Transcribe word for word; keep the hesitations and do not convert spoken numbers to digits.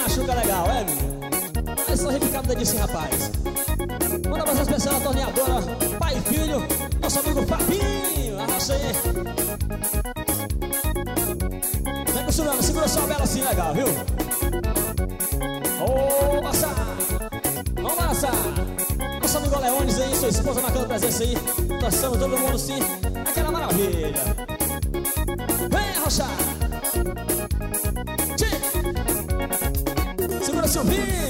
machuca legal, é, menino? É só repicar no dedinho assim, rapaz. Manda pra essa especial a torneadora, pai e filho, nosso amigo Fabinho. Arrasta aí. Vem costurando, segura sua vela assim, legal, viu? Ô, Massa! Vamos, Massa! Nosso amigo Leones aí, sua esposa marcando presença aí. Nós estamos todo mundo sim, aquela maravilha. Vem, Rocha! Segura, Silvinho!